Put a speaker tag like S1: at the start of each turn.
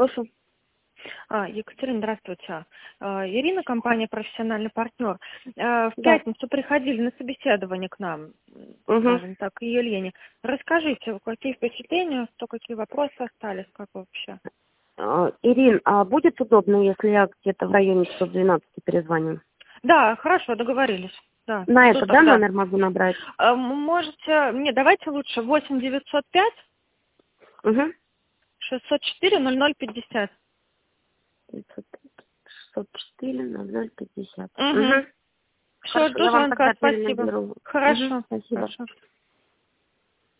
S1: Слушаю.
S2: Екатерина, здравствуйте. Ирина, компания «Профессиональный партнер». В пятницу приходили на собеседование к нам, скажем так, и Елене. Расскажите, какие впечатления, какие вопросы остались, как вообще?
S1: Ирин, а будет удобно, если я где-то в районе часов 12 перезвоню?
S2: Да, хорошо, договорились. Да.
S1: На этот, номер могу набрать?
S2: Можете, давайте лучше 8 905 604 0050.
S1: 604 0050.
S2: Все, жду звонка, спасибо. Хорошо.
S1: Спасибо.
S2: Хорошо.